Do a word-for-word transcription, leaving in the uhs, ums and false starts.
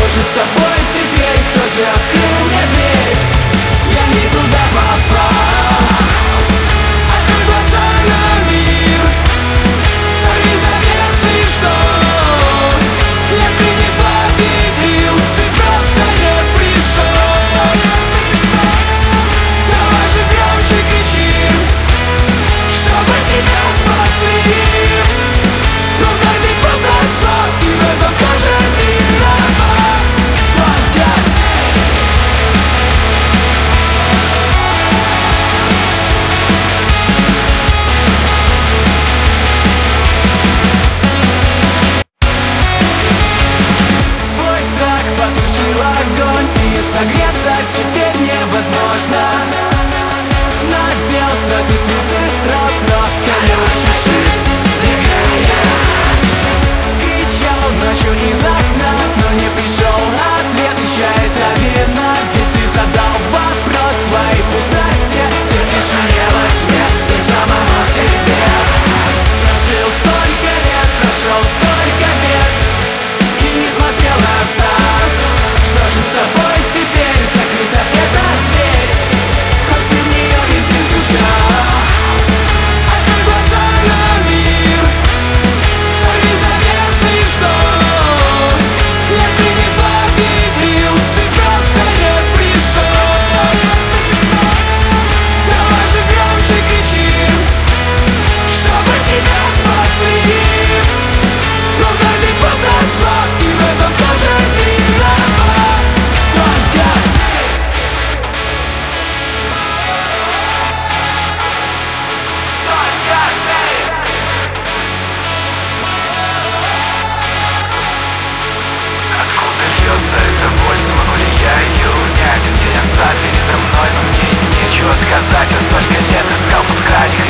же с тобой теперь? Кто же открыл мне дверь? Я не туда попал. Открой глаза на мир, сорви завесы, что? Нет, ты не победил, ты просто не пришел. Давай же громче кричим, чтобы тебя спасли. Но знай, ты просто слаб, и в этом тоже виноват. Только твой страх потушил огонь, и согреться теперь невозможно. Надел сотни свитеров, но кому чешет легкая. Кричал ночью из окна, но не пришел ответ. Еще это видно, ведь ты задал вопрос своей пустоте. Здесь тишине во тьме и самому себе. Прожил столько лет, прошел столько бед и не смотрел назад. Что же с тобой теперь? Закрыта эта дверь, хоть ты в нее везде стучал. Открой глаза на мир, сорви завесы, что? Нет, ты не победил, ты просто не пришел. Давай же громче кричим, чтобы тебя спасли. Но знай, ты просто слаб, и в этом тоже виноват. Только ты. Только ты. Откуда льется эта боль, смогу ли я ее унять? В тень отца передо мной, но мне нечего сказать. Я столько лет искал под край.